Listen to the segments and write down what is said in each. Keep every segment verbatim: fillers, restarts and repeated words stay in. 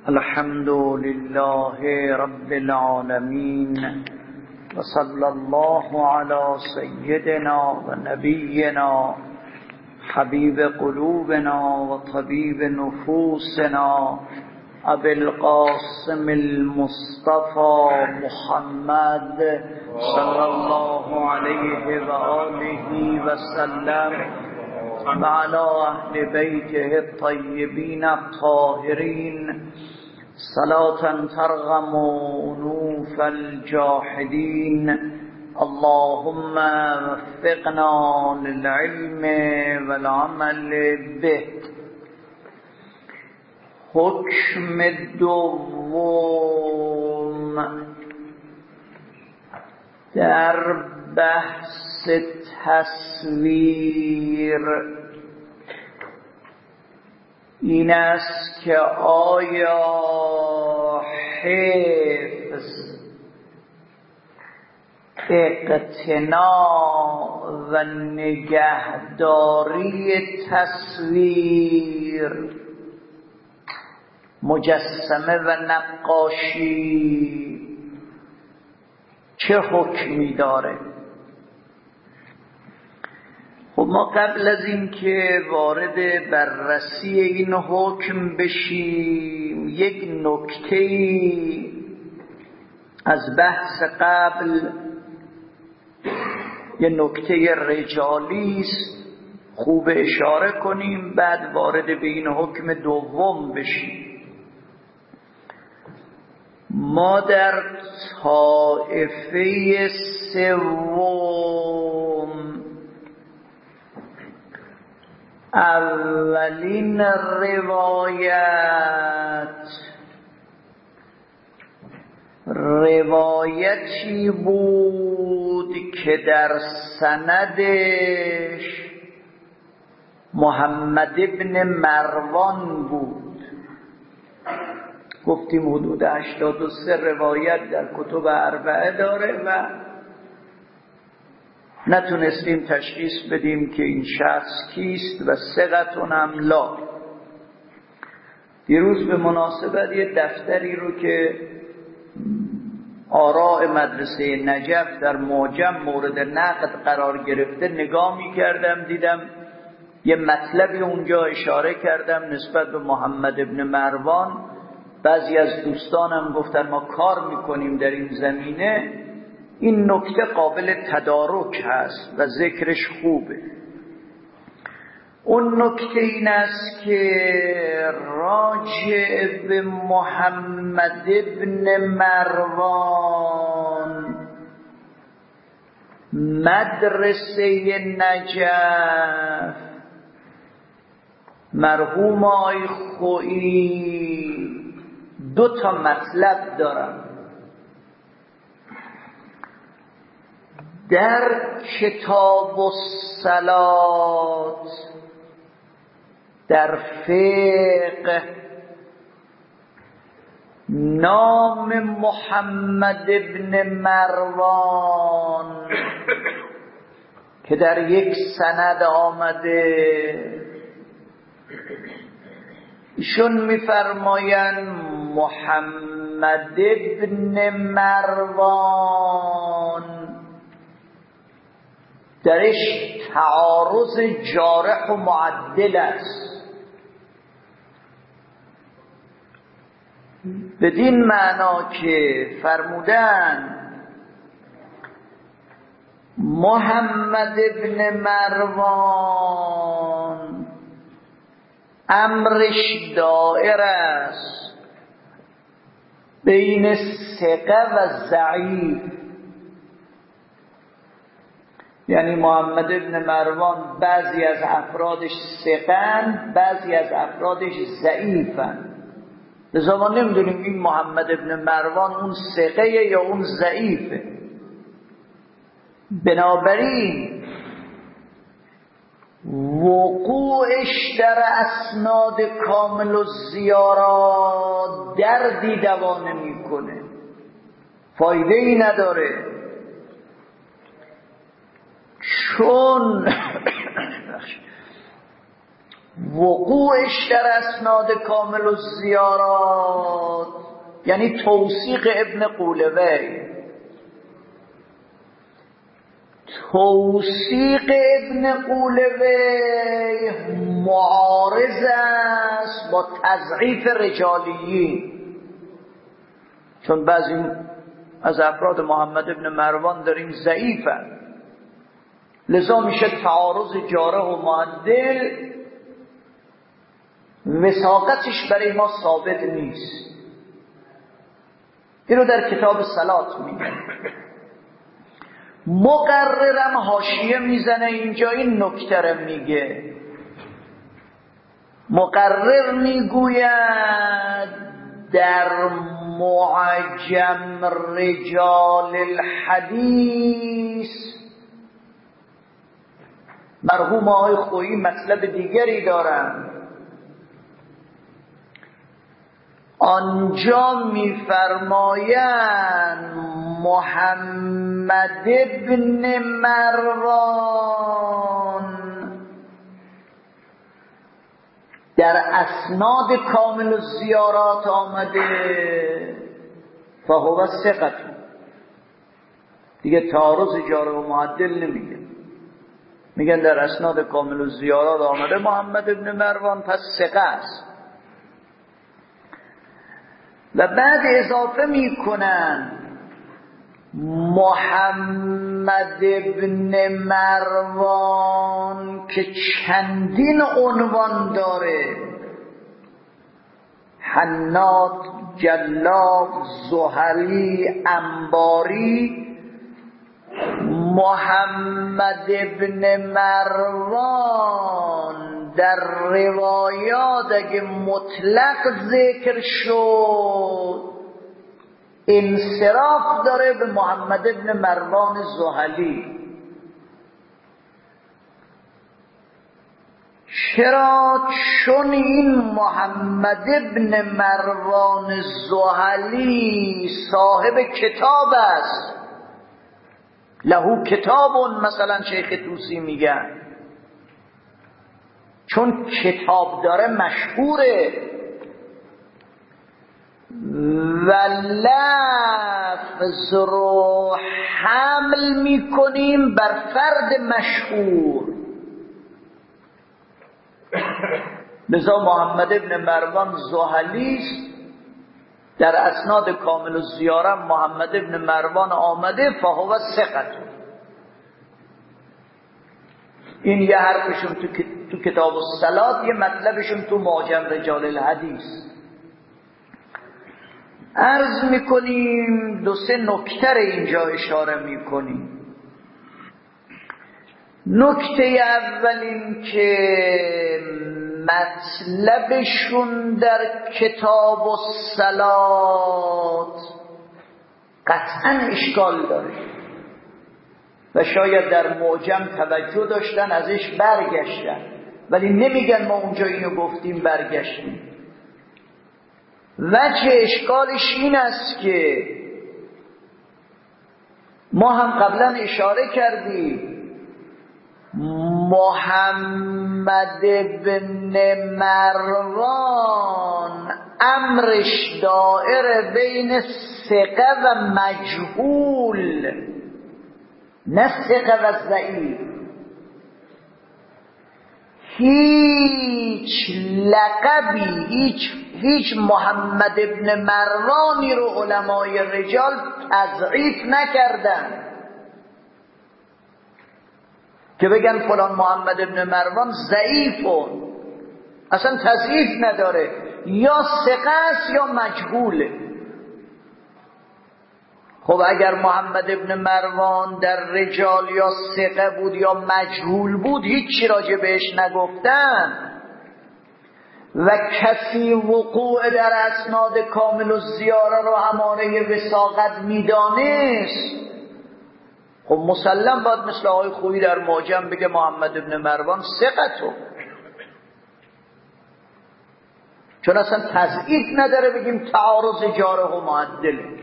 الحمد لله رب العالمين وصلى الله على سيدنا ونبينا حبيب قلوبنا وطبيب نفوسنا أبي القاسم المصطفى محمد صلى الله عليه وآله وسلم وعلى أهل بيته الطيبين الطاهرين صلاة ترغم أنوف الجاحدين. اللهم وفقنا للعلم والعمل به. حکم دوم در بحث تصویر این است که آیا حفظ، اقتناء و نگهداری تصویر، مجسمه و نقاشی چه حکمی داره؟ خب ما قبل از این که وارد بررسی این حکم بشیم یک نکته‌ای از بحث قبل، یه نکته رجالی است، خوب اشاره کنیم، بعد وارد به این حکم دوم بشیم. ما در طائفه سوم اولین روایت روایتی بود که در سندش محمد ابن مروان بود. گفتیم حدود هشتاد و سه روایت در کتب اربعه داره و نتونستیم تشخیص بدیم که این شخص کیست و ثقتون هم لا. دیروز به مناسبت یه دفتری رو که آراء مدرسه نجف در معجم مورد نقد قرار گرفته نگاه می کردم، دیدم یه مطلبی اونجا اشاره کردم نسبت به محمد ابن مروان. بعضی از دوستانم گفتن ما کار میکنیم در این زمینه، این نکته قابل تدارک هست و ذکرش خوبه. اون نکته این است که راجع به محمد ابن مروان مدرسه نجف مرحوم آقای خویی دو تا مطلب دارم. در کتاب الصلات در فقه نام محمد ابن مروان که در یک سند آمده، ایشون میفرمایند محمد ابن مروان درش تعارض جارح و معدل است. بدین معنا که فرمودن محمد ابن مروان امرش دائر است بین ثقه و ضعیف. یعنی محمد ابن مروان بعضی از افرادش ثقه‌اند، بعضی از افرادش ضعیفند. لذا ما نمیدونیم این محمد ابن مروان اون ثقه یا اون ضعیفه. بنابراین وقوعش در اسناد کامل و زیارا دردی دوا نمیکنه، فایده ای نداره، چون وقوعش در اسناد کامل و زیارات یعنی توثیق ابن قولوی. توثیق ابن قولوی معارض است با تضعیف رجالیین، چون بعضی از افراد محمد ابن مروان داریم ضعیفن، لذا میشه تعارض جارح و معدل وثاقتش برای ما ثابت نیست. اینو در کتاب صلات میگه. مقررم حاشیه میزنه اینجا این نکته رو میگه. مقرر میگوید در معجم رجال الحدیث، مرحوم آقای خویی مطلب دیگری دارن، آنجا میفرمایند محمد ابن مروان در اسناد کامل الزیارات آمده فهو ثقة. دیگه تعارض جارح و معدل نمیگه، میگن در اسناد کامل الزیارات آمده محمد ابن مروان پس ثقه است. و بعد اضافه میکنن محمد ابن مروان که چندین عنوان داره، حناد، جلاب، زحلی، انباری. محمد ابن مروان در روایات اگه مطلق ذکر شد انصراف داره به محمد ابن مروان زحلی. چرا؟ چون این محمد ابن مروان زحلی صاحب کتاب است، لهو کتابون، مثلا شیخ طوسی میگن، چون کتاب داره مشهوره. و لفظ رو حمل میکنیم بر فرد مشهور. لذا محمد ابن مروان زحلی در اسناد کامل الزیاره محمد ابن مروان آمده فهو ثقة. این یه حرفشون تو, تو کتاب الصلات، یه مطلبشون تو معجم رجال الحدیث. عرض میکنیم دو سه نکته اینجا اشاره میکنیم. نکته اول این که مطلبشون در کتاب الصلات قطعا اشکال داره و شاید در معجم توجه داشتن ازش برگشتن، ولی نمیگن ما اونجا اینو گفتیم برگشتیم. وجه اشکالش این است که ما هم قبلا اشاره کردیم محمد بن مروان امرش دائره بین ثقه و مجهول، نه ثقه و ضعیف. هیچ لقبی، هیچ هیچ محمد ابن مروانی رو علمای رجال تضعیف نکردن که بگن فلان محمد ابن مروان ضعیفه، اصلا تضعیف نداره، یا ثقه است یا مجهوله. خب اگر محمد ابن مروان در رجال یا ثقه بود یا مجهول بود هیچی راجع بهش نگفتن و کسی وقوع در اسناد کامل الزیاره رو همانه وثاقت میدانست، خب مسلم باید مثل آقای خویی در معجم بگه محمد ابن مروان ثقته، چون اصلا تضعیف نداره بگیم تعارض جارح و معدله.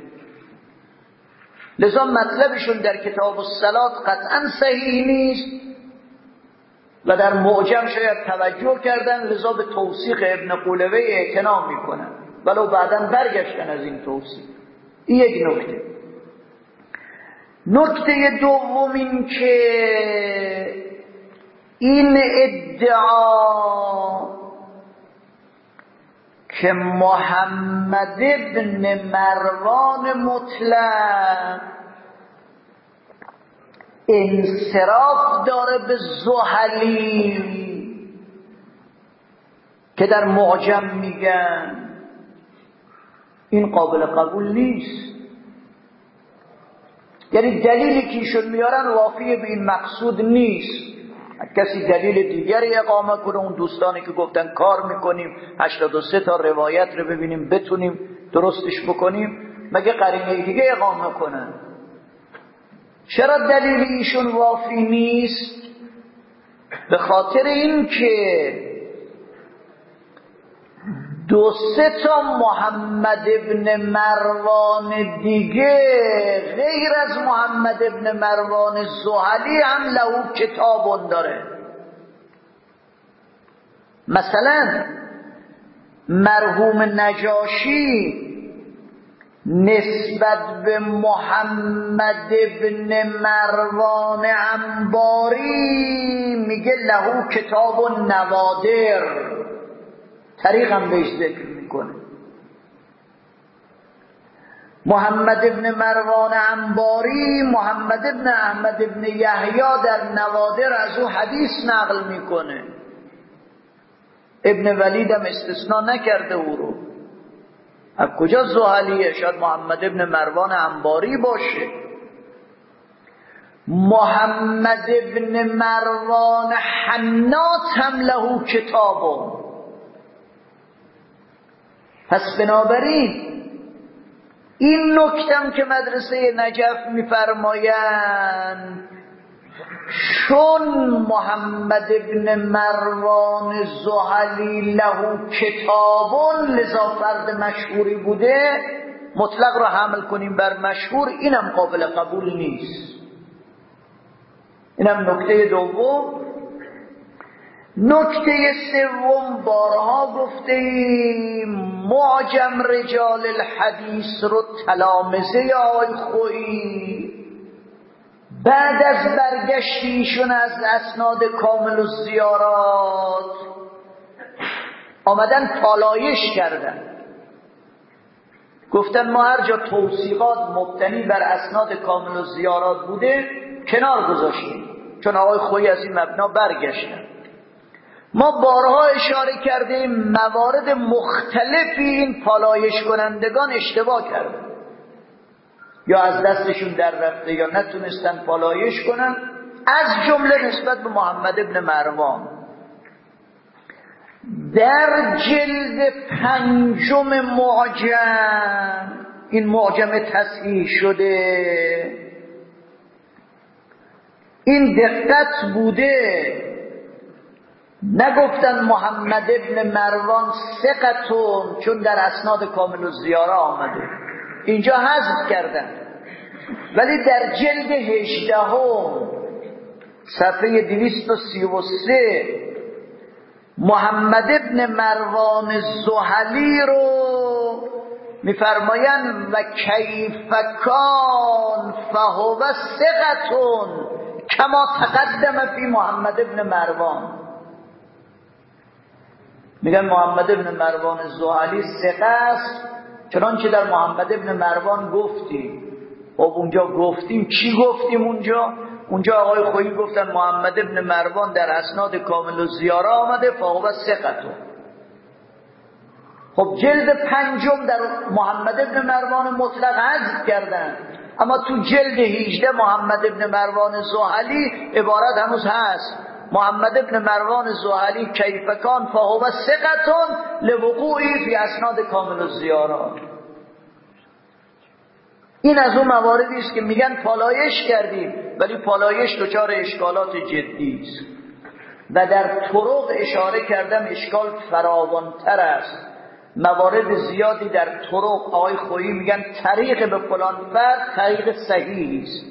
لذا مطلبشون در کتاب الصلات قطعا صحیح نیست و در معجم شاید توجه کردن، لذا به توثیق ابن قولوی اعتنا میکنن. ولو بعداً برگشتن از این توصیف. این یک نکته. نکته دوم این که این ادعا که محمد ابن مروان مطلق انصراف داره به زحلی که در معجم میگن، این قابل قبول نیست. یعنی دلیلی که ایشون میارن وافی به این مقصود نیست. کسی دلیل دیگری اقامه کنه، اون دوستانی که گفتن کار میکنیم هشتاد و سه تا روایت رو ببینیم بتونیم درستش بکنیم، مگه قرینه دیگه اقامه کنن؟ چرا دلیل ایشون وافی نیست؟ به خاطر این که دو سه تا محمد ابن مروان دیگه غیر از محمد ابن مروان زحلی هم له کتابون داره. مثلا مرحوم نجاشی نسبت به محمد ابن مروان عنباری میگه له کتاب نوادر، طریق هم بهش ذکر میکنه. محمد ابن مروان عنباری محمد ابن احمد ابن یحیی در نوادر از او حدیث نقل میکنه. ابن ولید هم استثناء نکرده او رو. از کجا زحلیه؟ شاید محمد ابن مروان عنباری باشه. محمد ابن مروان حنات هم له کتابه. پس بنابراین این نکتم که مدرسه نجف میفرمایند چون محمد ابن مروان زحلی له کتابون لذا فرد مشهوری بوده، مطلق رو حمل کنیم بر مشهور، اینم قابل قبول نیست. اینم نکته دوم. نکته سوم، بارها گفتیم معجم رجال الحدیث رو تلامذه آقای خویی بعد از برگشتیشون از اسناد کامل الزیارات آمدن پالایش کردن، گفتن ما هر جا توثیقات مبتنی بر اسناد کامل الزیارات بوده کنار گذاشتیم، چون آقای خویی از این مبنا برگشتن. ما بارها اشاره کردیم موارد مختلفی این پالایش کنندگان اشتباه کردن، یا از دستشون در رفته یا نتونستن پالایش کنن، از جمله نسبت به محمد ابن مروان. در جلد پنجم معجم، این معجم تصحیح شده، این دقت بوده، نگفتن محمد ابن مروان ثقتون چون در اسناد کامل الزیاره آمده، اینجا حذف کردن. ولی در جلد هجدهم صفحه دویست و سی و سه محمد ابن مروان زحلی رو میفرماین و کیف کان فهو ثقتون کما تقدم فی محمد ابن مروان. میگن محمد ابن مروان زحلی ثقه است چنانچه در محمد ابن مروان گفتیم. خب اونجا گفتیم چی گفتیم؟ اونجا اونجا آقای خویی گفتن محمد ابن مروان در اسناد کامل الزیاره آمده فهو ثقتون. خب جلد پنجم در محمد ابن مروان مطلق حذف کردن، اما تو جلد هجده محمد ابن مروان زحلی عبارت هنوز هست، محمد ابن مروان زحلی کیف کان فهو ثقتون لوقوعی فی اسناد کامل الزیاره. این از اون مواردی است که میگن پالایش کردیم، ولی پالایش دچار اشکالات جدی است و در طرق اشاره کردم اشکال فراوانتر است. موارد زیادی در طرق آقای خویی میگن طریق به فلان فرد طریق صحیحی است.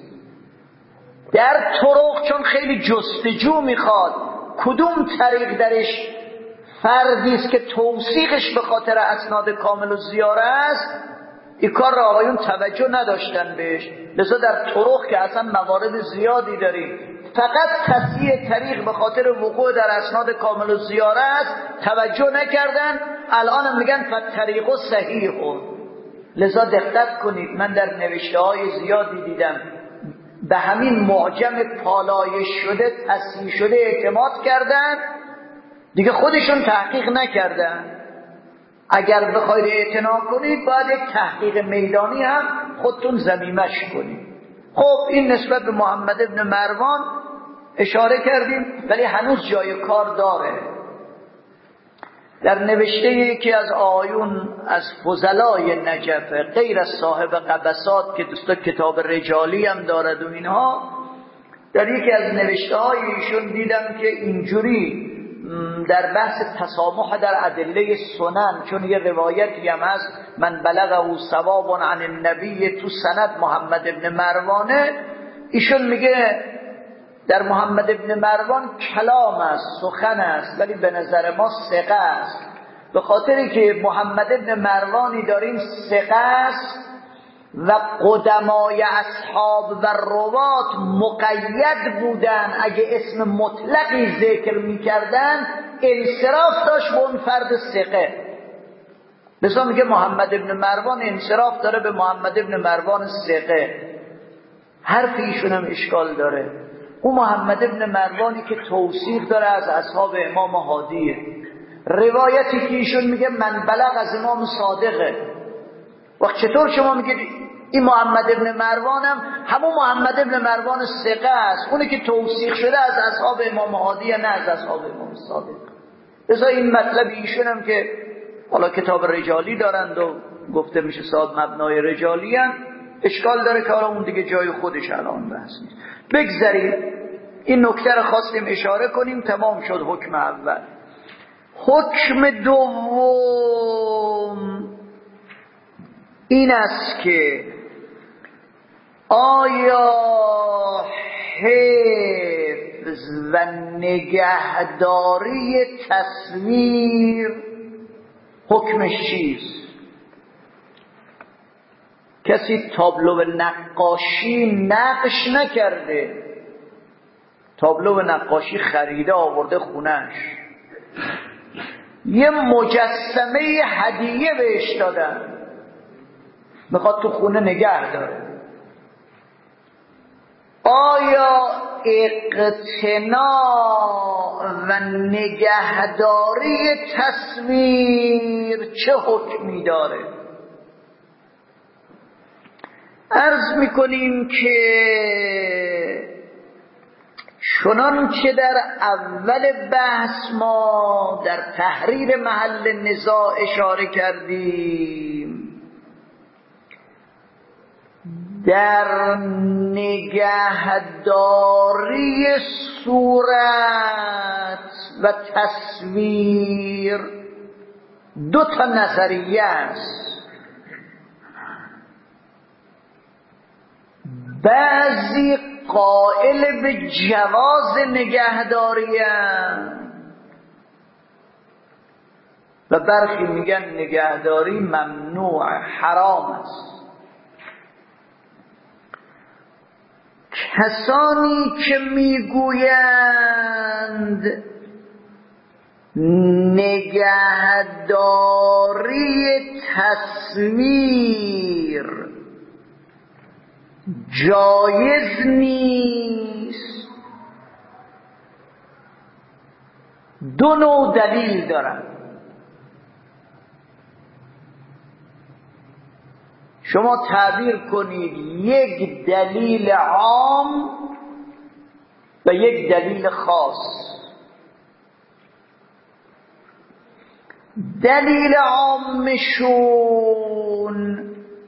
در طرق چون خیلی جستجو میخواد کدوم طریق درش فردی است که توثیقش به خاطر اسناد کامل و زیاره است، این کار را آقایون توجه نداشتن بهش. لذا در طرق که اصلا موارد زیادی داریم، فقط تصحیح طریق به خاطر وقوع در اسناد کامل و زیاره است توجه نکردن، الان هم میگن فالطریق صحیح. لذا دقت کنید، من در نوشته های زیادی دیدم به همین معجم پالایش شده تصحیح شده اعتماد کردن، دیگه خودشون تحقیق نکردن. اگر بخواید اعتنا کنید باید یک تحقیق میدانی هم خودتون ضمیمش کنید. خب این نسبت به محمد ابن مروان اشاره کردیم، ولی هنوز جای کار داره. در نوشته یکی از آیون از فضلای نجف، غیر از صاحب قبسات که دوستا کتاب رجالی هم دارد و اینها، در یکی از نوشته های ایشون دیدم که اینجوری در بحث تسامح در ادله سنن، چون یه روایتی هم هست من بلغه ثواب عن النبی، تو سند محمد ابن مروانه، ایشون میگه در محمد ابن مروان کلام است، سخن است، ولی به نظر ما ثقه است. به خاطری که محمد ابن مروانی داریم ثقه است و قدمای اصحاب و روات مقید بودن، اگه اسم مطلقی ذکر میکردن انصراف داشت به اون فرد ثقه. بسا میگه محمد ابن مروان انصراف داره به محمد ابن مروان ثقه. حرف ایشون هم اشکال داره. او محمد ابن مروانی که توصیف داره از اصحاب امام هادیه، روایتی که ایشون میگه من بلغ از امام صادقه. وقت چطور شما میگید این محمد ابن مروان هم همون محمد ابن مروان ثقه است، اونی که توثیق شده از اصحاب امام هادی، نه از اصحاب امام صادق. بذار این مطلب ایشون هم که حالا کتاب رجالی دارند و گفته میشه صاحب مبنای رجالی هم، اشکال داره که حالا اون دیگه جای خودش الان بحث نیست. بگذاریم این نکته رو خواستیم اشاره کنیم، تمام شد حکم اول. حکم دوم این است که آیا حفظ و نگهداری تصویر حکمش چیست؟ کسی تابلو نقاشی نقش نکرده، تابلو نقاشی خریده آورده خونش، یه مجسمه هدیه بهش دادن، میخواد تو خونه نگه داره. آیا اقتناع و نگهداری تصویر چه حکمی داره؟ عرض میکنیم که چنان که در اول بحث ما در تحریر محل نزاع اشاره کردیم، در نگهداری صورت و تصویر دو تا نظریه است. بعضی قائل به جواز نگهداری و برخی میگن نگهداری ممنوع، حرام است. کسانی که میگویند نگهداری تصویر جایز نیست، دو نوع دلیل دارن. شما تعبیر کنید یک دلیل عام و یک دلیل خاص. دلیل عامشون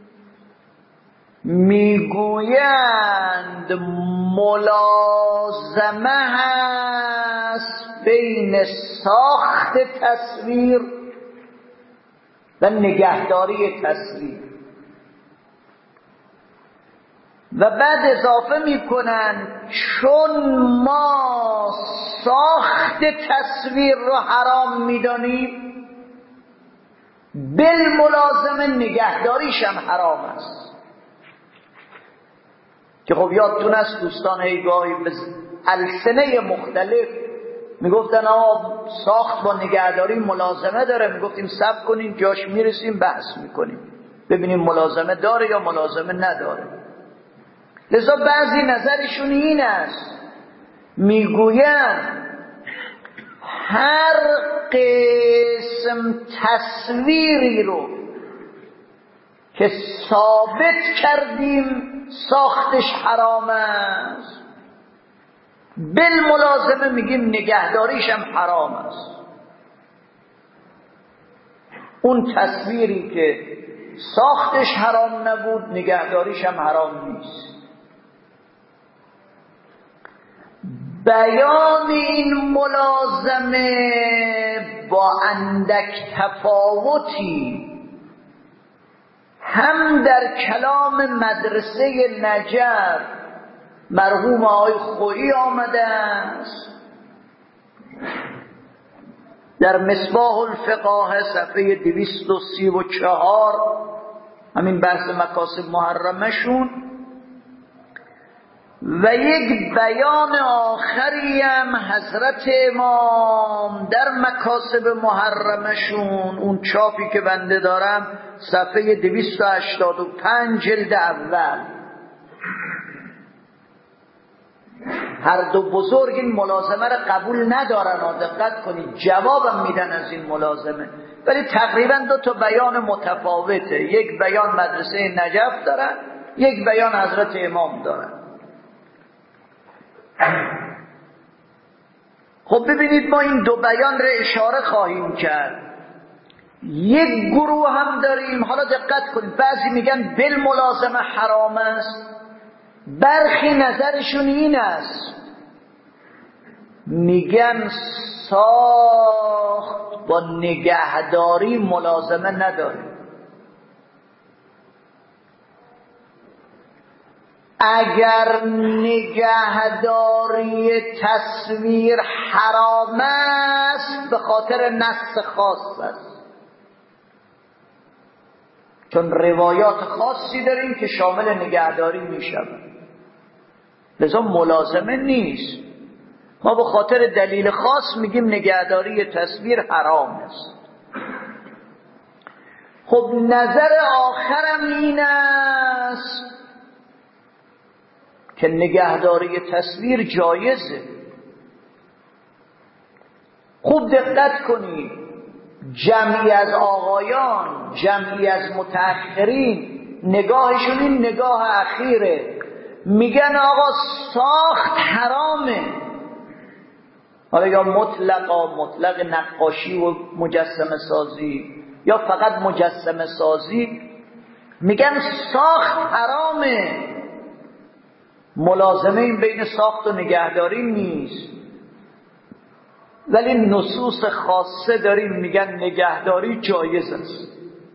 میگویند ملازمه هست بین ساخت تصویر و نگهداری تصویر. و بعد اضافه میکنن چون ما ساخت تصویر رو حرام میدانیم بالملازمه نگهداریش هم حرام است. که خب یادتون است دوستان هیگاهی به السنه مختلف میگفتن آقا ساخت با نگهداری ملازمه داره، میگفتیم صبر کنیم جاش میرسیم بحث میکنیم ببینیم ملازمه داره یا ملازمه نداره. لذا بعضی نظرشون این است، میگوین هر قسم تصویری رو که ثابت کردیم ساختش حرام است بالملازمه میگیم نگهداریش هم حرام است. اون تصویری که ساختش حرام نبود نگهداریش هم حرام نیست. بیان این ملازمه با اندک تفاوتی هم در کلام مدرسه نجف مرحوم آقای خویی آمده است. در مصباح الفقاه صفحه دویست و سی و چهار همین بحث مکاسب محرمه شون، و یک بیان آخری هم حضرت امام در مکاسب محرمه شون، اون چاپی که بنده دارم صفحه دویست و هشتاد و پنج جلد اول. هر دو بزرگ این ملازمه را قبول ندارن و دقت کنید جوابم میدن از این ملازمه، ولی تقریبا دو تا بیان متفاوته. یک بیان مدرسه نجف دارن، یک بیان حضرت امام دارن. خب ببینید ما این دو بیان را اشاره خواهیم کرد. یک گروه هم داریم، حالا دقت کنید، بعضی میگن بالملازمه حرام است، برخی نظرشون این است میگن ساخت با نگهداری ملازمه نداره. اگر نگهداری تصویر حرام است به خاطر نص خاص است، چون روایات خاصی داریم که شامل نگهداری میشود، لذا ملازمه نیست. ما به خاطر دلیل خاص میگیم نگهداری تصویر حرام است. خب نظر آخرم این است که نگهداری تصویر جایزه. خوب دقت کنید، جمعی از آقایان، جمعی از متأخرین نگاهشون این نگاه اخیره، میگن آقا ساخت حرامه، حالا یا مطلقا مطلق نقاشی و مجسمه سازی یا فقط مجسمه سازی، میگن ساخت حرامه، ملازمه این بین ساخت و نگهداری نیست. ولی نصوص خاصه داریم میگن نگهداری جایز است.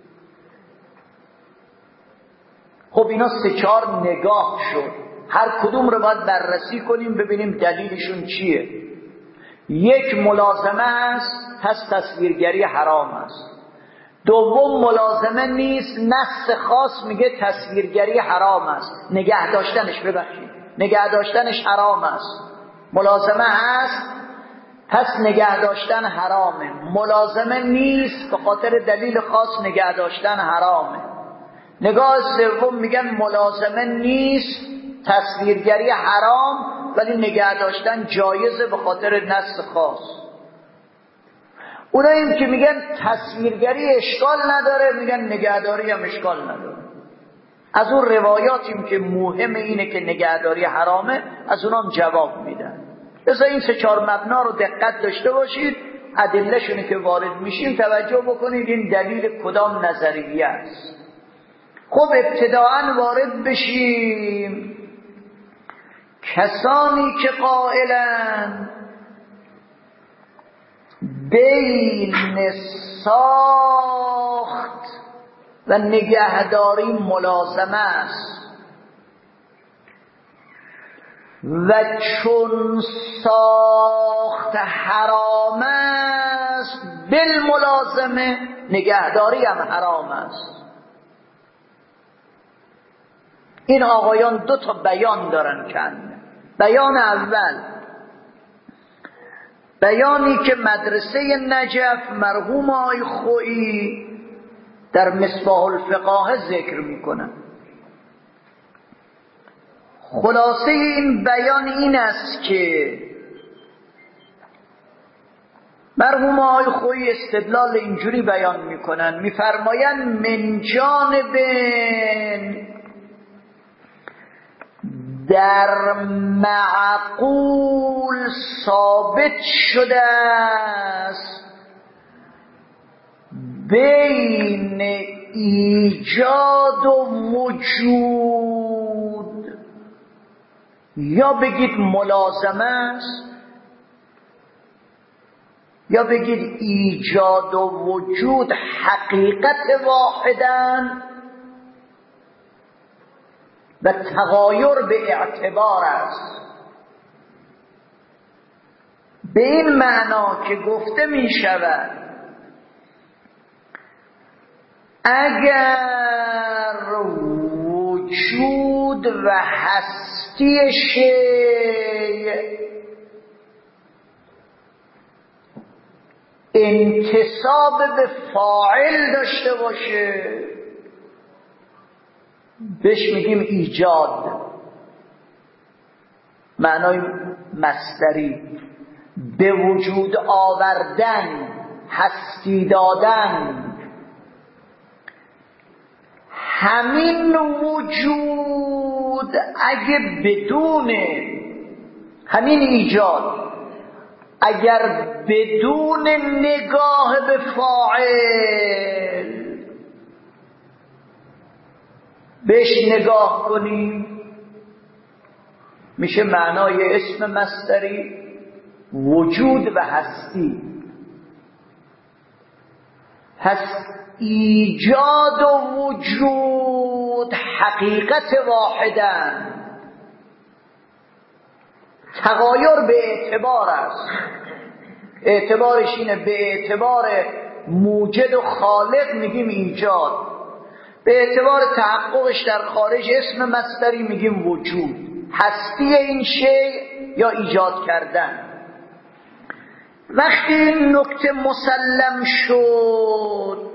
خب اینا سه چهار نگاه شد، هر کدوم رو باید بررسی کنیم ببینیم دلیلشون چیه. یک ملازمه است پس تصویرگری حرام است. دوم ملازمه نیست، نص خاص میگه تصویرگری حرام است، نگه داشتنش ببخشید نگه داشتنش حرام است. ملازمه هست پس نگه داشتن حرامه، ملازمه نیست به خاطر دلیل خاص نگه داشتن حرامه. نگاه سوم میگن ملازمه نیست، تصویرگری حرام، ولی نگه داشتن جایزه به خاطر نص خاص. اوناییم که میگن تصویرگری اشکال نداره میگن نگهداری هم اشکال نداره. از اون روایاتیم که مهم اینه که نگهداری حرامه از اونام جواب میدن. لذا این سه چهار مبنا رو دقت داشته باشید، ادله شونه که وارد میشیم توجه بکنید این دلیل کدام نظریه است. خب ابتداعا وارد بشیم. کسانی که قائلن بین ساخت و نگهداری ملازمه است، و چون ساخت حرام است بالملازمه نگهداری هم حرام است. این آقایان دو تا بیان دارن کن. بیان اول بیانی که مدرسه نجف مرحوم آقای خویی در مصباح الفقاهه ذکر میکنن. خلاصه این بیان این است که مرحوم آقای خویی استدلال اینجوری بیان میکنن، میفرمایند من جانب در معقول ثابت شده است بین ایجاد و وجود، یا بگید ملازمه است یا بگید ایجاد و وجود حقیقت واحدن و تغایر به اعتبار است. به این معنا که گفته می شود اگر وجود و هستی شیء انتساب به فاعل داشته باشه بهش میگیم ایجاد، معنای مصدری، به وجود آوردن، هستی دادن. همین وجود اگه بدون همین ایجاد اگر بدون نگاه به فاعل بهش نگاه کنیم میشه معنای اسم مصدری وجود و هستی. پس ایجاد و وجود حقیقت واحدن، تغایر به اعتبار است. اعتبارش اینه به اعتبار موجد و خالق میگیم ایجاد، به اعتبار تحققش در خارج اسم مصدری میگیم وجود، هستی این شیء یا ایجاد کردن. وقتی این نکته مسلم شد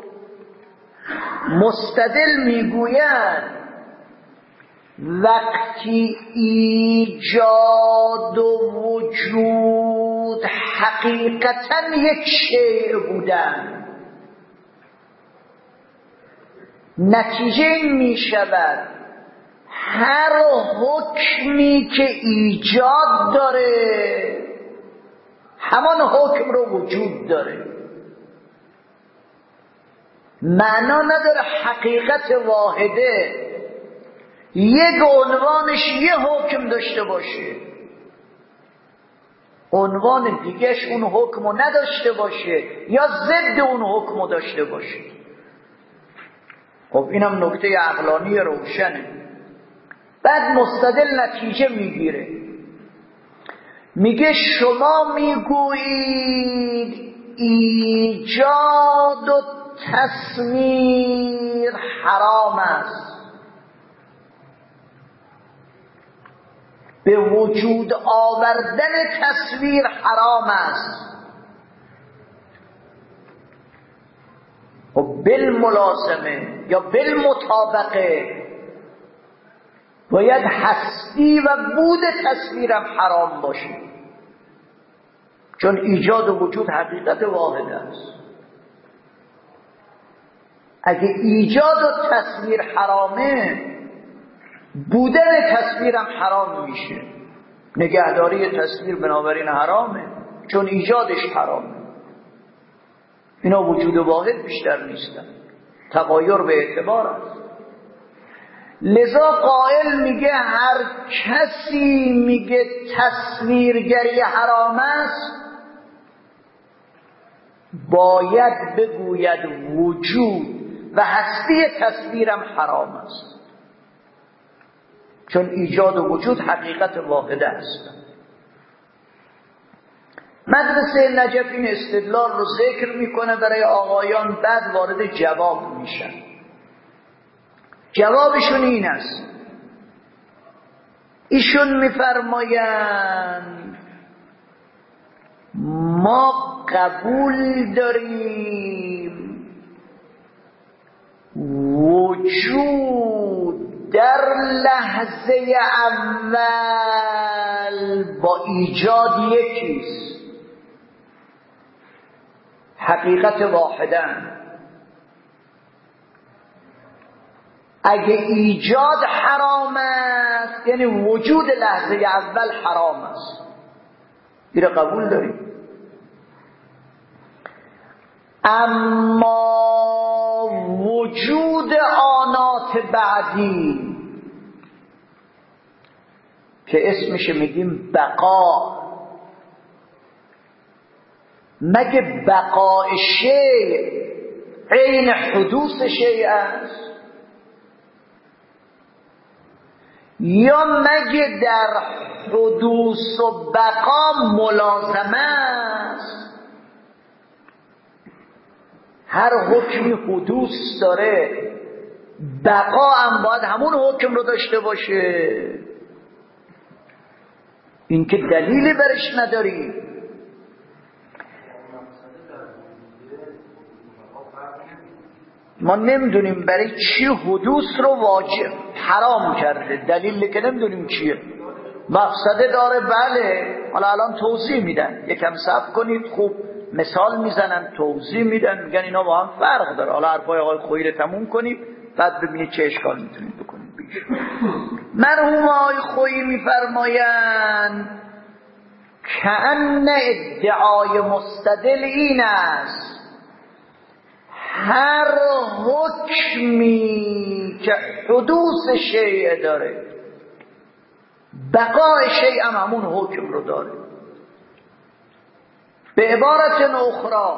مستدل میگوید وقتی ایجاد و وجود حقیقتا یک شیء بودن، نتیجه این می شود هر حکمی که ایجاد داره همان حکم رو وجود داره. معنا نداره حقیقت واحده یک عنوانش یه حکم داشته باشه، عنوان دیگهش اون حکم رو نداشته باشه یا ضد اون حکم رو داشته باشه. خب اینم نکته عقلانی روشنه. بعد مستدل نتیجه میگیره، میگه شما میگویید ایجاد و تصویر حرام است، به وجود آوردن تصویر حرام است. و بالملازمه یا بالمطابقه باید هستی و بود تصویرم حرام باشه، چون ایجاد و وجود حقیقت واحد است. اگه ایجاد و تصویر حرامه بودن تصویرم حرام میشه، نگهداری تصویر بنابراین حرامه چون ایجادش حرامه. اینا وجود واحد بیشتر نیستن، تغایر به اعتبار است. لذا قائل میگه هر کسی میگه تصویرگری حرام است باید بگوید وجود و هستی تصویرم حرام است، چون ایجاد و وجود حقیقت واحده است. مدرسه نجف این استدلال رو ذکر میکنه برای آقایان، بعد وارد جواب میشن. جوابشون این است، ایشون میفرمایند ما قبول داریم وجود در لحظه اول با ایجاد یکیست، حقیقت واحدن. اگه ایجاد حرام است یعنی وجود لحظه اول حرام است، این قبول داریم. اما وجود آنات بعدی که اسمش میگیم بقا، مگه بقای شیء عین حدوث شیء است؟ یا مگه در حدوث و بقا ملازمه است؟ هر حکمی حدوث داره، بقا هم باید همون حکم رو داشته باشه. این که دلیلی برش نداری. ما نمیدونیم برای چی حدوث رو واجب حرام کرده، دلیل که نمیدونیم چیه. مقصده داره، بله. حالا الان توضیح میدن، یکم صبر کنید، خوب مثال میزنن، توضیح میدن، میگن اینا با هم فرق داره. حالا حرفای آقای خویی رو تموم کنید، بعد ببینید چه اشکال میتونید بکنید بیش. مرحوم آقای خویی میفرمایند کأن ادعای مستدل این است هر حکمی که حدوث شیء داره، بقای شیء هم همون حکم رو داره. به عبارت اخرى،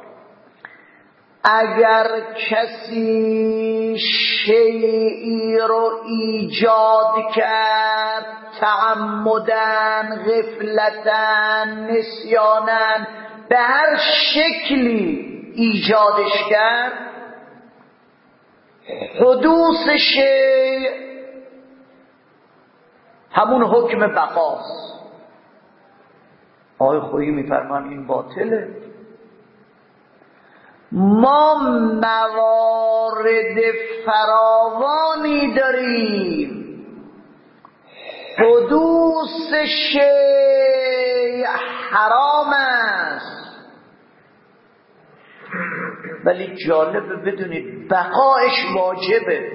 اگر کسی شیئی رو ایجاد کرد تعمدن، غفلتن، نسیانن، به هر شکلی ایجادش کرد، حدوث شیء همون حکم بقاست. آقای خویی میفرمان این باطله. ما موارد فراوانی داریم حدوث شیء حرام است، ولی جالبه بدونید بقایش واجبه.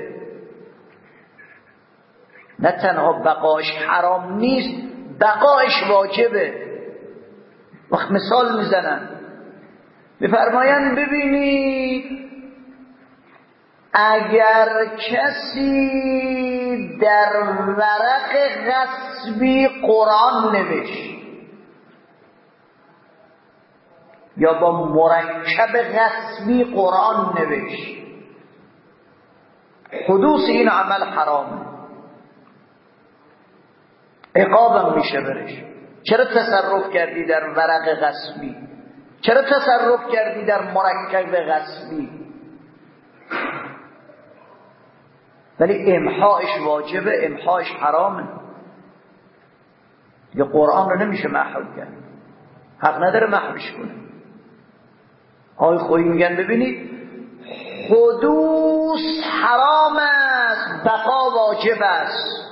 نه تنها بقایش حرام نیست، بقایش واجبه. وقت مثال میزنن، میفرمایند ببینید اگر کسی در ورق غصبی قرآن نوشت یا با مرکب غصبی قرآن نوشت، حدوث این عمل حرامه، عقابم میشه برش. چرا تصرف کردی در ورق غصبی؟ چرا تصرف کردی در مرکب غصبی؟ ولی امحاش واجبه، امحاش حرامه. یه قرآن رو نمیشه محو کرد، حق نداره محوش کنه. آقای خویی میگن ببینید حدوث حرام است، بقا واجب است.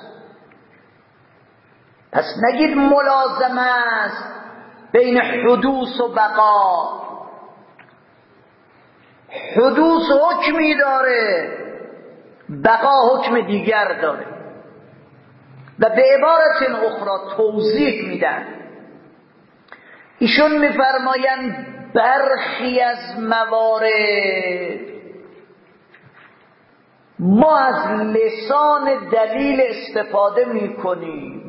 پس نگید ملازمه است بین حدوث و بقا. حدوث حکمی داره، بقا حکم دیگر داره. و به عبارت اخرى توضیح میدن، ایشون میفرمایند برخی از موارد ما از لسان دلیل استفاده میکنیم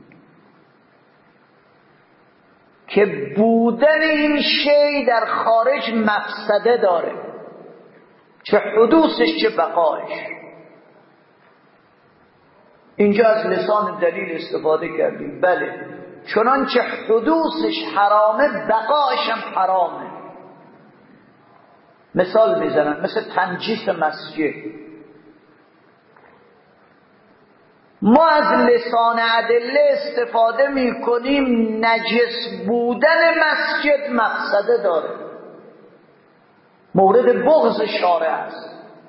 که بودن این شی در خارج مفسده داره، چه حدوثش چه بقایش. اینجا از لسان دلیل استفاده کردیم. بله، چنانچه حدوثش حرامه بقایش هم حرامه. مثال میزنن مثل تنجیس مسجد. ما از لسان ادله استفاده میکنیم نجس بودن مسجد مقصده داره، مورد بغض شارع است،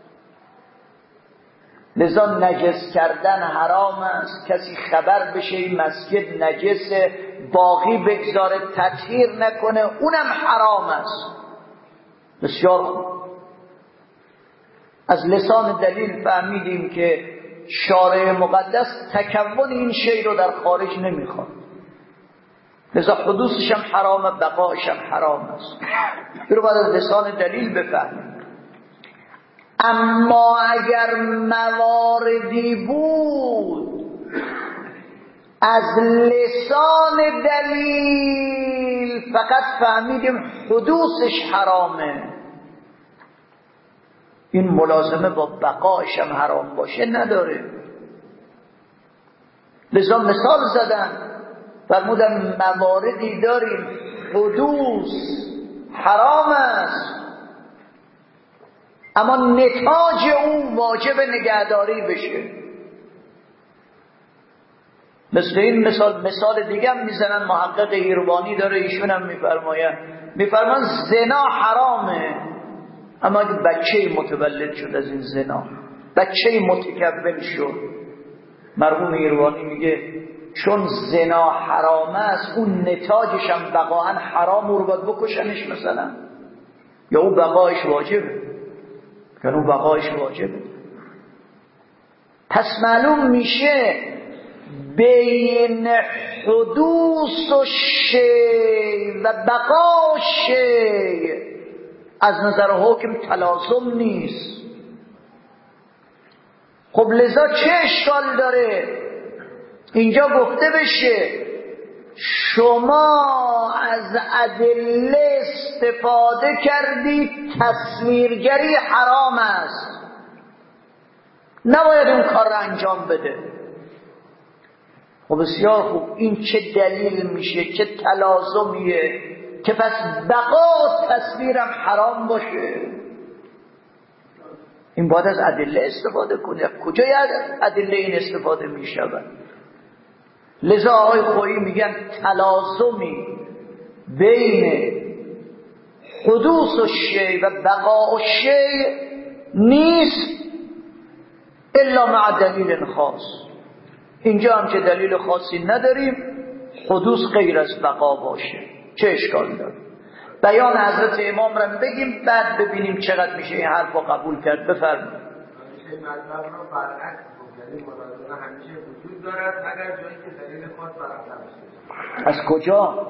لذا نجس کردن حرام است. کسی خبر بشه این مسجد نجسه باقی بگذاره تطهیر نکنه اونم حرام است. بسیار خوب، از لسان دلیل فهمیدیم که شارع مقدس تکون این شی رو در خارج نمیخواد، لذا حدوثش هم حرامه بقایش هم حرام است. این رو باید از لسان دلیل بفهمیم. اما اگر مواردی بود از لسان دلیل فقط فهمیدیم حدوثش حرامه، این ملازمه با بقایش هم حرام باشه نداره. لذا مثال زدن فرمودن مواردی داریم حدوث حرام است اما نتاج اون واجب نگهداری بشه. مثل این مثال مثال دیگه هم میزنن، محقق ایروانی داره، ایشون هم میفرماین میفرمان زنا حرامه اما اگه بچه متولد شد از این زنا، بچه متکون شد، مرحوم ایروانی میگه چون زنا حرامه است اون نتاجش هم بقاهن حرام، رو باید بکشنش مثلا، یا اون بقایش واجبه، یا اون بقایش واجبه. پس معلوم میشه بین حدوث و شی و بقا شی از نظر حکم تلازم نیست. خب لذا چه اشکال داره اینجا گفته بشه شما از ادله استفاده کردی تصویرگری حرام است، نباید اون کار را انجام بده. خب بسیار خوب، این چه دلیل میشه، چه تلازمیه که پس بقا تصویرم حرام باشه؟ این باید از ادله استفاده کنه. کجای ادله این استفاده میشود؟ لذا آقای خویی میگن تلازمی بین حدوث و شی و بقا و شی نیست الا مع دلیل خاص. اینجا هم که دلیل خاصی نداریم، حدوث غیر از بقا باشه، چه اشکال داره؟ بیان حضرت امام را بگیم بعد ببینیم چقدر میشه این حرف رو قبول کرد. بفرمایید. همیشه مطلب رو برعکس بود، یعنی مناظره همیشه وجود دارد اگر جایی که دلیل خاص برآورده بشه. از کجا؟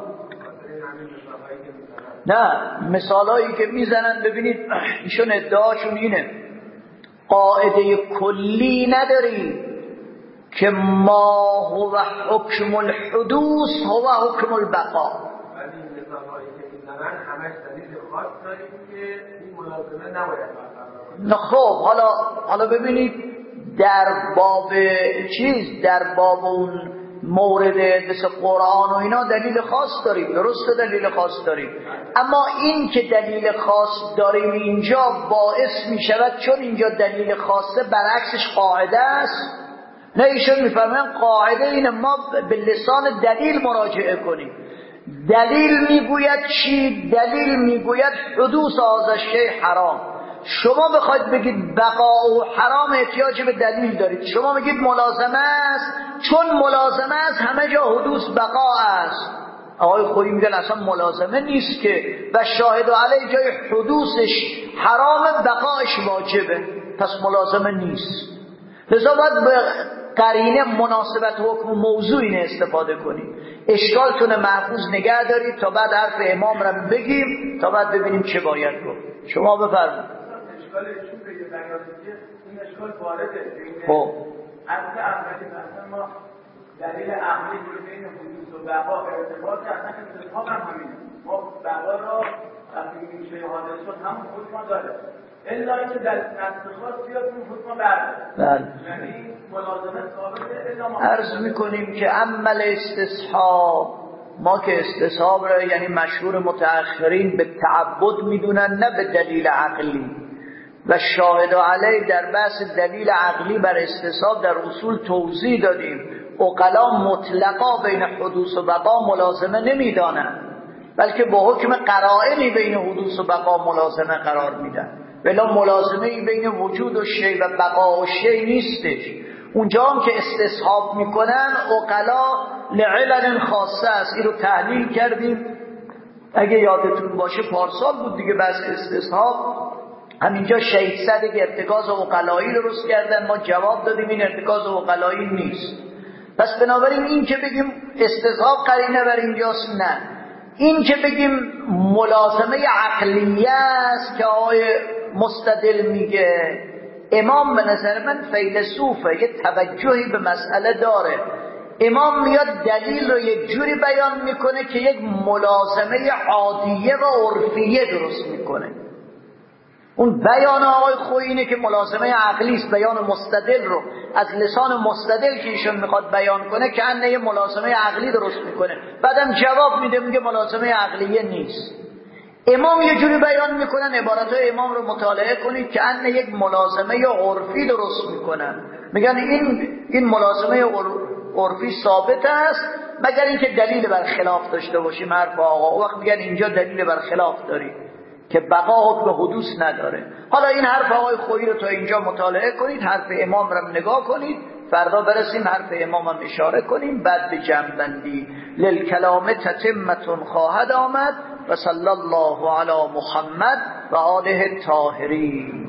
نه، مثالایی که میزنن ببینید ایشون ادعاشون اینه قاعده کلی نداری که ما هو حکم الحدوث هو حکم البقا. ولی این مثالهایی که میزنن همش دلیل خاص داریم که این ملازمه نباید برقرار. نه خب حالا حالا ببینید در باب چیز در باب اون مورد مثل قرآن و اینا دلیل خاص داریم، درسته دلیل خاص داریم، اما این که دلیل خاص داریم اینجا باعث می شود چون اینجا دلیل خاصه برعکسش قاعده است. نه، ایشون میفرمایند قاعده اینه ما به لسان دلیل مراجعه کنیم. دلیل میگوید چی؟ دلیل میگوید حدوث هذا شیء حرام. شما بخواید بگید بقا و حرام احتیاج به دلیل دارید. شما میگید ملازمه است، چون ملازمه است همه جا حدوث بقا است. آقای خویی میگن اصلا ملازمه نیست که و شاهد علی جای حدوثش حرام بقایش واجبه، پس ملازمه نیست. لذا باید به قرینه مناسبت حکم و موضوع اینه استفاده کنید. اشکالتون محفوظ نگه دارید تا بعد حرف امام را بگیم، تا بعد ببینیم چه باید گفت. شما بفرمایید. اشکال ایشون بگه بیانیه این اشکال وارده. خب اصل اولی مثلا ما دلیل عقلی بین حدوث و بقا ارتباط اصلا اتفاق هم همینه. ما بقا را وقتی میگیم شیء حادث شد همون حکم داره. الا اینکه در نص خاص بیاد اون حکم برده. بله. یعنی عرض میکنیم که عمل استصحاب، ما که استصحاب را یعنی مشهور متأخرین به تعبد میدونن نه به دلیل عقلی، و شاهد علی در بحث دلیل عقلی بر استصحاب در اصول توضیح دادیم. عقلا مطلقا بین حدوث و بقا ملازمه نمیدانن، بلکه با حکم قرائنی بین حدوث و بقا ملازمه قرار میدن. بلا ملازمه بین وجود و شی و بقا و شی نیستش. اونجا هم که استصحاب میکنن عقلا لعلل خاصه است. این رو تحلیل کردیم، اگه یادتون باشه پارسال بود دیگه بس استصحاب. همینجا شهید صدق ارتکاز عقلایی درست کردن، ما جواب دادیم این ارتکاز عقلایی نیست. پس بنابراین این که بگیم استصحاب قرینه بر اینجاست، نه. این که بگیم ملازمه عقلیه است که آقای مستدل میگه، امام به نظر من فیلسوفه، یه توجهی به مسئله داره. امام میاد دلیل رو یک جوری بیان میکنه که یک ملازمه عادیه و عرفیه درست میکنه. اون بیان آقای خویی اینه که ملازمه عقلی است. بیان مستدل رو از لسان مستدل که ایشون میخواد بیان کنه که انه یه ملازمه عقلی درست میکنه، بعدم جواب میده میگه ملازمه عقلیه نیست. امام یه جوری بیان میکنن، عبارتهای امام رو مطالعه کنید که انه یک ملازمه عرفی درست میکنن. میگن این این ملازمه عرفی ثابت است مگر اینکه دلیل بر خلاف داشته باشیم. حرف آقا وقت میگن اینجا دلیل بر خلاف داری که بقا حکم حدوث نداره. حالا این حرف آقای خویی رو تا اینجا مطالعه کنید، حرف امام رو نگاه کنید، فردا برسیم حرف امام هم اشاره کنیم، بعد به جنبندی. للکلام تتمتون خواهد آمد. و صلی الله علی محمد و آله الطاهرین.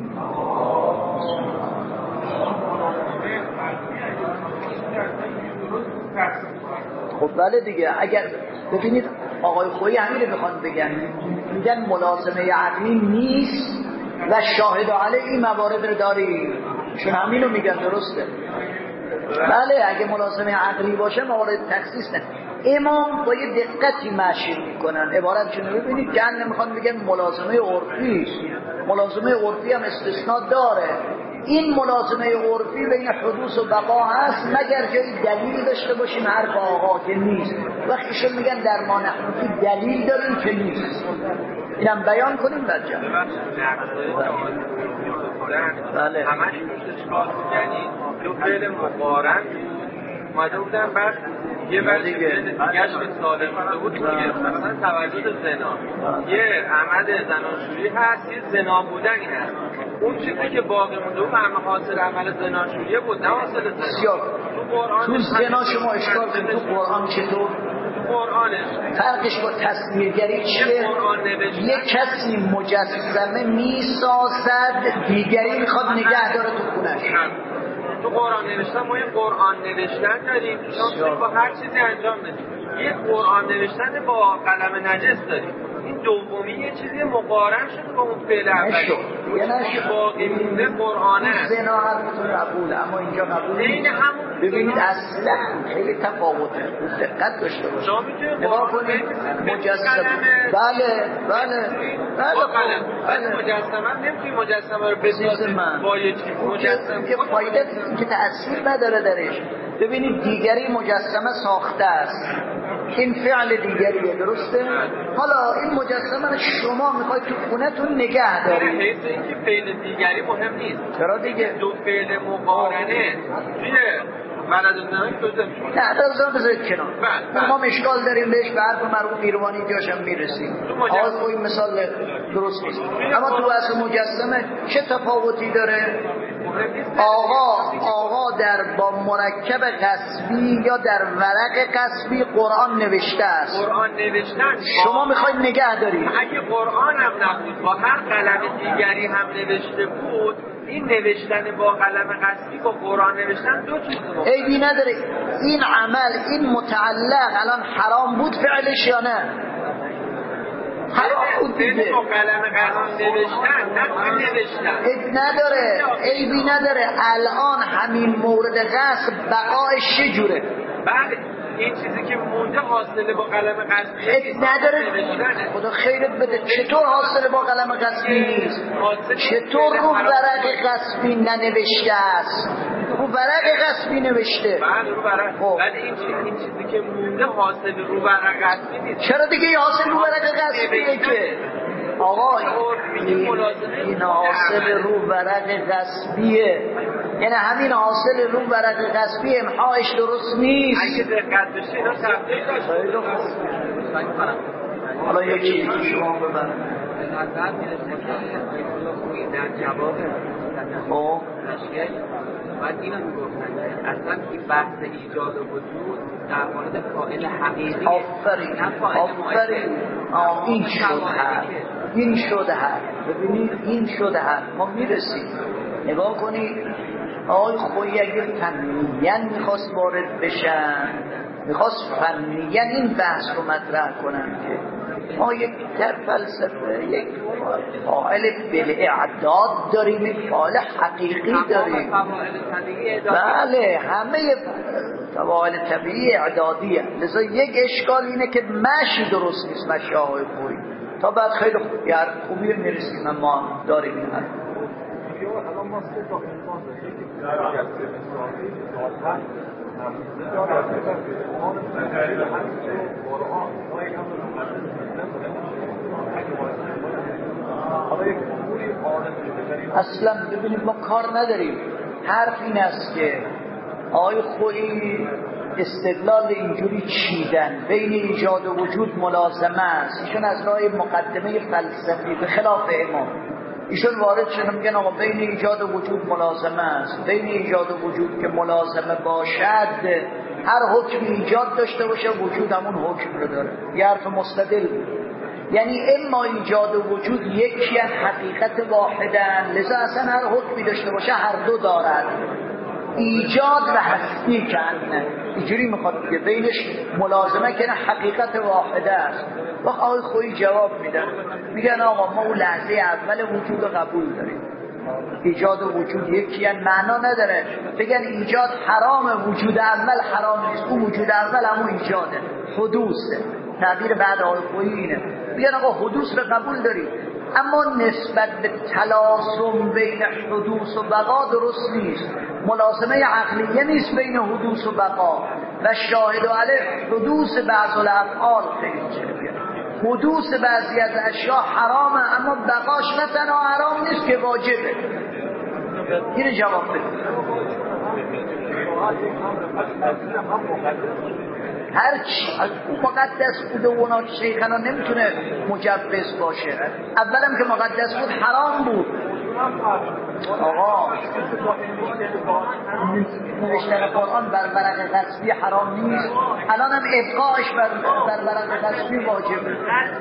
خب بله دیگه. اگر ببینید آقای خویی همین رو میخوان بگن، میگن ملازمه عقلی نیست و شاهد علی این موارد رو داری، چون همین رو میگن. درسته؟ بله اگه ملازمه عقلی باشه موارد تخصیص نه. امام با یه دقتی مشی میکنن عبارت چون ببینید که نمیخوان بگن ملازمه عرفی. ملازمه عرفی هم استثناء داره. این ملازمه عرفی بین حدوث و بقا هست مگر جای دلیل داشته باشیم. حرف آقا که نیست. وقتیشون میگن در ما نحنفی دلیل داریم که نیست. اینم بیان کنیم بعد جمع. بله همش اشکال یعنی دو فعل مقارن اومده بودن بعد یه وقت دیگهش به سالم بوده بود که مثلا توجه زنا یه عمل زناشویی هست، یه زنا بودنی هست. اون چیزی که باقی مونده بود همه حاصل عمل زناشویی بود نه حاصل زنا. تو قرآن تو زنا شما اشکال کنید تو قرآن چطور؟ قرآنش فرقش با تصویرگری چیه؟ یک کسی مجسمه میسازد دیگری میخواد نگه داره تو خونش. تو قرآن نوشتن ما یه قرآن نوشتن داریم شما با هر چیزی انجام بدیم. یه قرآن نوشتن با قلم نجس داریم. این دومی یه چیزی مقارن شده با اون فعل اولی. اون چیزی که باقی مونده قرآنه. زنا حرفتون قبوله اما اینجا قبول نیست. ببینید اصلا خیلی تفاوته. دقت داشته باشید. شما میتونید نگاه کنید مجسمه. بله بله بله بله مجسمه نمیتونی مجسمه رو بسازید با یه چیز مجسمه که فایده که تأثیر نداره درش. ببینید دیگری مجسمه ساخته است، این فعل دیگریه. درسته؟ حالا این مجسمه رو شما میخواید تو خونتون نگه دارید. حیث اینکه فعل دیگری مهم نیست. چرا دیگه؟ دو فعل مقارنه توی بلد زنان توضیح میشه. نه دازم بذارید کنار. ما اشکال داریم بهش به حرف مرحوم میروانی جاشم میرسیم. آقای خویی مثال درست نیست. اما تو اصل مجسمه چه تفاوتی داره؟ آقا آقا در با مرکب قصبی یا در ورق قصبی قرآن نوشته است. قرآن نوشتن شما میخواید نگه دارید. اگه قرآن هم نبود با هر قلم دیگری هم نوشته بود، این نوشتن با قلم قصبی با قرآن نوشتن دو چیز مختلفه. عیبی نداره. این عمل این متعلق الان حرام بود فعلش یا نه؟ حرام بود دیگه. با قلم قلم نوشتن نه نوشتن. عیب نداره. عیبی نداره. الان همین مورد قصب بقایش چجوره؟ بله این چیزی که مونده حاصله با قلم قصبی عیب نداره. خدا خیرت بده. چطور حاصله با قلم قصبی نیست؟ چطور رو ورق قصبی ننوشته است؟ رو رو ورق غصبی نوشته. بله رو ورق. خب ولی این چیزی این چیزی که مونده حاصل رو ورق غصبی نیست. چرا دیگه حاصل رو ورق غصبیه که آقا این حاصل رو ورق غصبیه، یعنی همین حاصل رو ورق غصبی امحاش درست نیست. اگه دقت بشه اینا تفصیل داشت. حالا یکی شما ببرید نظر میرسه که در جواب خب مشکل باید اینو میگفتن اصلا این بحث ایجاد وجود در مورد فاعل حقیقی آفرین آفرین این شد هر این شد هر ببینید این شد هر ما میرسیم. نگاه کنید آقای خویی اگر فنیاً میخواست وارد بشن، میخواست فنیاً این بحث رو مطرح کنن که ما یک در فلسفه یک فاعل بالاعداد داریم، یک فاعل حقیقی داریم. بله همه فواعل طبیعی اعدادیه. لذا یک اشکال اینه که مشی درست نیست، مشی آقای خویی. تا بعد خیلی خوب یه خوبی میرسیم ما داریم این حرف. الان ما سه تا انسان داریم که در جلسه مثالی داستان نموده دارد که ما در دلیل همین که قرآن ما یک هم حالا یک اموری آدم اصلا ببینید ما کار نداریم. حرف این است که آقای خویی استدلال اینجوری چیدن بین ایجاد و وجود ملازمه است. ایشون از راه مقدمه فلسفی به خلاف امام ایشون وارد شدن میگن آقا بین ایجاد و وجود ملازمه است. بین ایجاد و وجود که ملازمه باشد، هر حکم ایجاد داشته باشه وجود همون حکم رو داره. یه حرف مستدل بود. یعنی اما ایجاد و وجود یکی از حقیقت واحدن، لذا اصلا هر حکمی داشته باشه هر دو دارد، ایجاد و هستی کنه. اینجوری میخواد بگه بینش ملازمه کنه، حقیقت واحده است. و آقای خویی جواب میدن میگن آقا ما اون لحظه اول وجود رو قبول داریم، ایجاد و وجود یکی ان معنا نداره بگن ایجاد حرام وجود اول حرام نیست، اون وجود اول همون ایجاده، حدوثه. تعبیر بعد آقای خویی اینه، میگن آقا حدوث رو قبول داریم اما نسبت به تلاصم بین حدوث و بقا درست نیست. ملازمه عقلیه نیست بین حدوث و بقا و شاهد علیه حدوث بعض الافعال خیلی چه حدوث بعضی از اشیاء حرامه اما بقاش نه تنها حرام نیست که واجبه. اینو جواب بده. هر چی از اون مقدس بوده و اونا شیخنا نمیتونه مجوز باشه. اولم که مقدس بود حرام بود. آقا نوشتن قرآن بر ورق غصبی حرام نیست، الان هم ابقاش بر, بر ورق غصبی واجبه.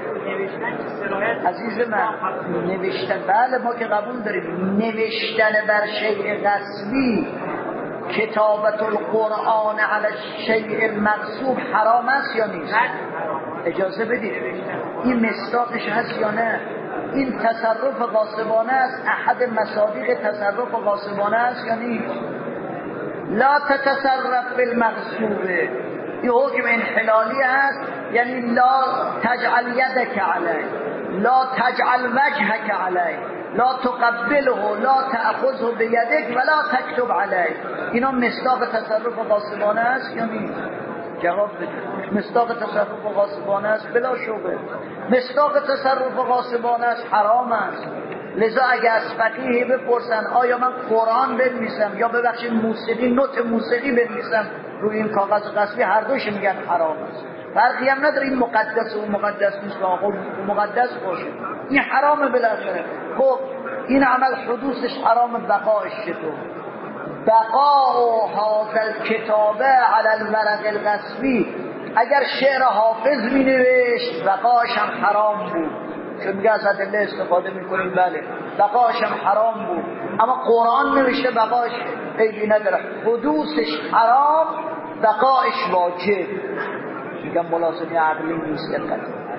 عزیز من نوشتن بله ما که قبول داریم، نوشتن بر شیء غصبی کتابت القرآن علی الشیء المغصوب حرام است یا نیست؟ اجازه بدید این مصداقش هست یا نه؟ این تصرف غاصبانه است، احد مصادیق تصرف غاصبانه است یا نیست؟ لا تتصرف بالمغصوب، این حکم انحلالی است، یعنی لا تجعل یدک علیه، لا تجعل وجهک علیه، لا تقبله، لا تأخذه بیدک ولا تکتب علیه. اینا مصداق تصرف غاصبانه است یا نیست؟ جواب بدید. مصداق تصرف غاصبانه است بلا شبهه. مصداق تصرف غاصبانه است، حرام است. لذا اگه از فقیه بپرسن آیا من قرآن بنویسم یا ببخشید موسیقی، نوت موسیقی بنویسم روی این کاغذ غصبی، هر دوش میگن حرام است. فرقی هم نداره این مقدس و مقدس نیست، آقا مقدس باشه این حرامه بالاخره. خب این عمل حدوثش حرام، بقاش چطور؟ بقاء هذا الكتابه علی الورق الغصبی، اگر شعر حافظ می نوشت بقاش هم حرام بود، چون میگه از ادله استفاده میکنیم بله بقاش هم حرام بود، اما قرآن نوشته بقاش عیبی نداره، حدوثش حرام بقاش واجب. میگم ملازمه عقلی نیست. دقت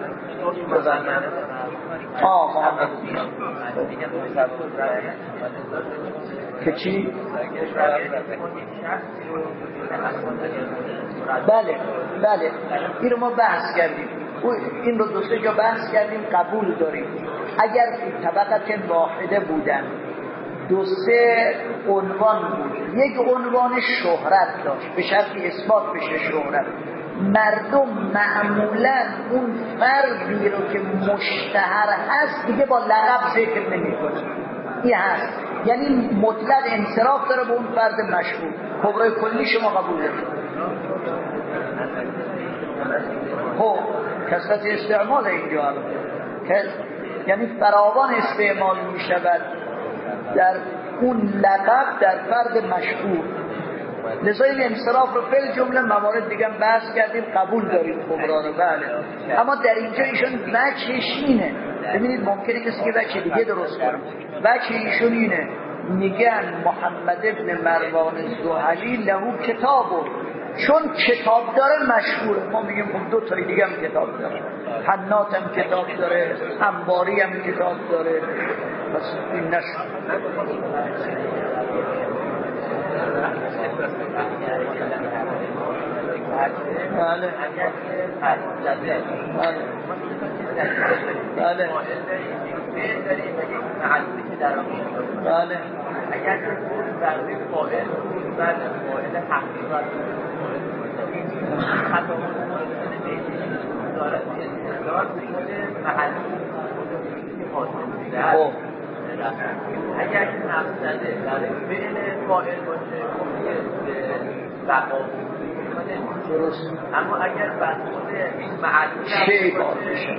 آه محمد که چی؟ بله بله این رو ما بحث کردیم، این رو دو سه جا بحث کردیم، قبول داریم اگر طبقت واحده بودن دو سه عنوان بود. یک عنوان شهرت داشت، به شرطی اثبات بشه شهرت. مردم معمولا اون فردی رو که مشتهر هست دیگه با لقب ذکر نمی کنه. این هست، یعنی مطلق انصراف داره به اون فرد مشهور. کبرای کلی شما قبول دارید؟ خب کثرت استعمال اینجا الان که یعنی فراوان استعمال می شود در اون لقب در فرد مشهور. لذا این انصراف رو فل جمله موارد دیگه بحث کردیم، قبول داریم کبرا رو. بله، اما در اینجا ایشون وجهش اینه. ببینید ممکنه کسی که وجه دیگه درست کنه. وجه ایشون اینه، میگن محمد ابن مروان الزحلی لهو کتابو، چون کتاب داره مشهوره. ما میگیم خب دو تای دیگه هم کتاب داره، حنات هم کتاب داره، انباری هم کتاب داره. بس این نشد. بله بله بله اگر که بود در روی فاعل بود بعد فاعل حقیقت خطا دارد استدلال به خود محلی حاصل می‌دهد. اگر که مقصده در فعل فاعل باشه بقا درست، اما اگر بر خود این معلوم شی باشه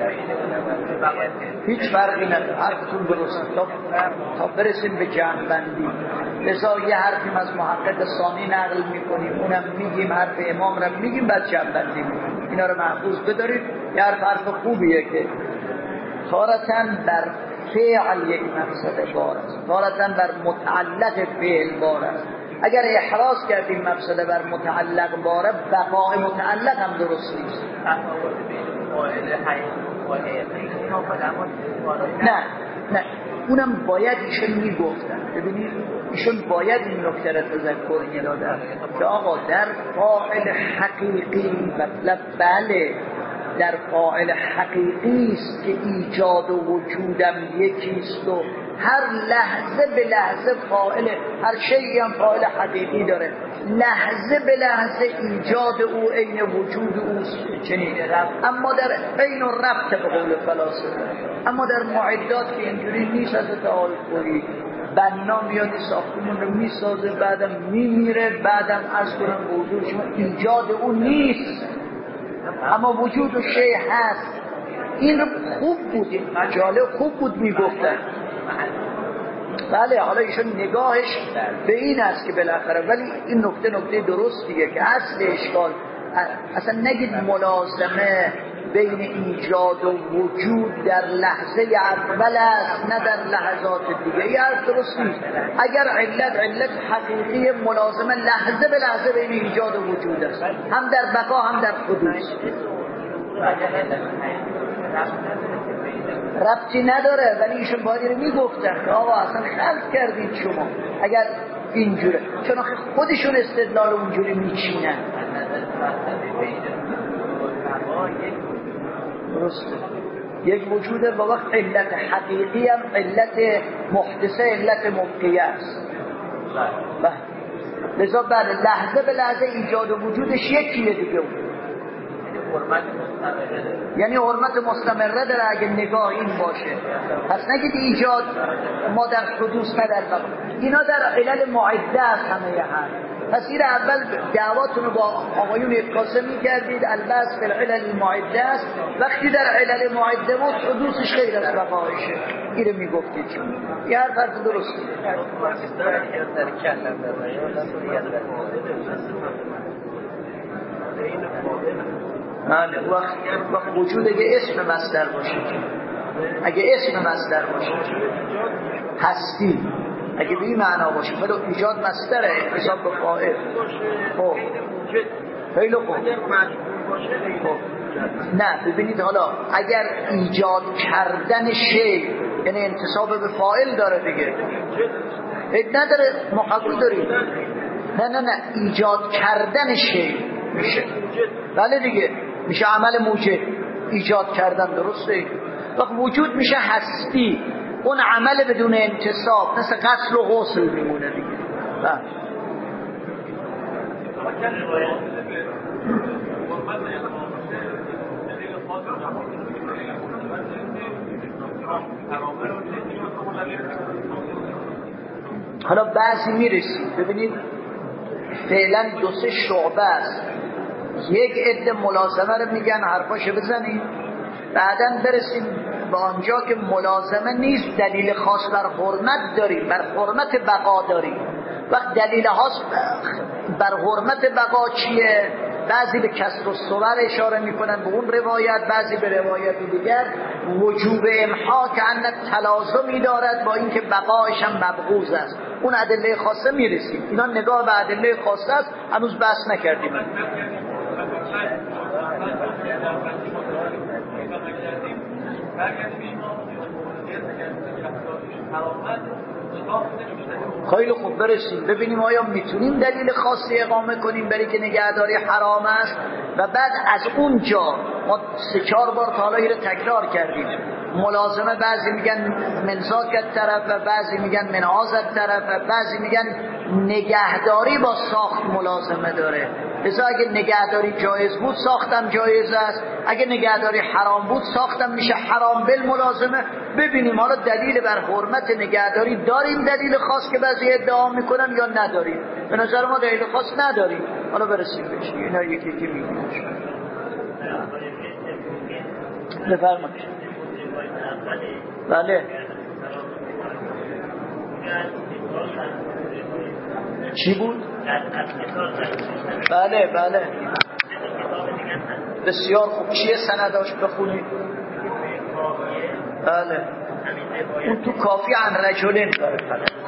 هیچ فرقی نداره. حرفتون درسته تا, تا برسیم به جمع بندی. لذا یه حرفیم از محقق ثانی نقل میکنیم، اونم میگیم، حرف امام رو میگیم، بعد جمع بندی میکنیم. اینا رو محفوظ بدارید. یه حرف حرف خوبیه که تارتاً بر فعل یک مقصد بار است، تارتاً بر متعلق فعل بار است. اگر احراز کردیم مقصد بر متعلق باره، بقای متعلق هم درست نیست. نه نه اونم باید ایشون میگفتن. ببینید ایشون باید این نکته را تذکر می‌دادن که آقا در فاعل حقیقی مطلب بله در فاعل حقیقی است که ایجاد و وجودم یکیست و هر لحظه به لحظه فاعل، هر شیئی هم فاعل حقیقی داره، لحظه به لحظه ایجاد او عین وجود اوست. چنین اما در عین ربط به قول فلاسفه، اما در معدات که اینجوری نیست. از تعال خوری بنا میاد ساختمون رو میسازه، بعدم میمیره، بعدم از کنم وجود شما ایجاد او نیست اما وجود و شیء هست. این رو خوب بود، این جالب خوب بود میگفتن. بله حالا ایشون نگاهش به این است که بالاخره، ولی این نکته نکته درستیه که اصل اشکال اصلا نگید ملازمه بین ایجاد و وجود در لحظه اول است نه در لحظات دیگه. این حرف درست نیست. اگر علت علت حقیقی ملازمه لحظه به لحظه بین ایجاد و وجود است، هم در بقا هم در حدوث، ربطی نداره. ولی ایشون باید رو میگفتن که آقا اصلا خلق کردید شما اگر اینجوره، چون آخه خودشون استدلال اونجوری میچینن. درسته یک وجوده با وقت علت حقیقی هم علت محدثه علت مبقیه است. لذا بعد لحظه به لحظه ایجاد و وجودش یکیه دیگه. یعنی حرمت مستمره داره اگه نگاه این باشه. پس نگید ایجاد ما در حدوث نه در بقا. اینا در علل معده است همه هم. پس این اول دعواتونو با آقایون اتکاسه میکردید البس به علل معده است. وقتی در علل معده بود حدوثش غیر از بقایشه، این رو میگفتید چون یه هر فرد درست بله. وقت وقت وجود اگه اسم مصدر باشه، اگه اسم مصدر باشه هستی، اگه به این معنا باشه ولی ایجاد مصدره حساب به فاعل. خب خیلی خوب. خب نه ببینید حالا اگر ایجاد کردن شی یعنی انتصاب به فاعل داره دیگه هیچ نداره، ما قبول داریم. نه نه نه ایجاد کردن شی میشه، بله دیگه میشه عمل موجب ایجاد کردن. درسته؟ وقت وجود میشه هستی. اون عمل بدون انتصاب مثل غسل و غسل میمونه دیگه. حالا بعضی میرسیم ببینید فعلا دو سه شعبه است. یک عده ملازمه رو میگن حرفاشو بزنیم، بعداً برسیم به آنجا که ملازمه نیست، دلیل خاص بر حرمت داریم، بر حرمت بقا داریم. وقت دلیل خاص بر حرمت بقا چیه؟ بعضی به کسر الصور اشاره میکنن به اون روایت، بعضی به روایت دیگر وجوب امحا که ان تلازمی دارد با اینکه بقایش هم مبغوض است. اون ادله خاصه میرسیم. اینا نگاه به ادله خاصه است، هنوز بحث نکردیم. خیلی خوب برسیم ببینیم آیا میتونیم دلیل خاصی اقامه کنیم برای که نگهداری حرام است و بعد از اونجا ما سه چهار بار تا حالا رو تکرار کردیم. ملازمه بعضی میگن منزاکت طرف و بعضی میگن منعازت طرف و بعضی میگن نگهداری با ساخت ملازمه داره. لذا اگه نگهداری جایز بود ساختم جایز است، اگه نگهداری حرام بود ساختم میشه حرام بالملازمه. ببینیم حالا دلیل بر حرمت نگهداری داریم، دلیل خاص که بعضی ادعا میکنن یا نداریم. به نظر ما دلیل خاص نداریم. حالا برسیم بهش. اینا یکی یکی میگیم. بفرمایید. بله. چی بود؟ بله بله بسیار خوب. چیه سنداش بخونید؟ بله اون تو کافی عن رجلین داره.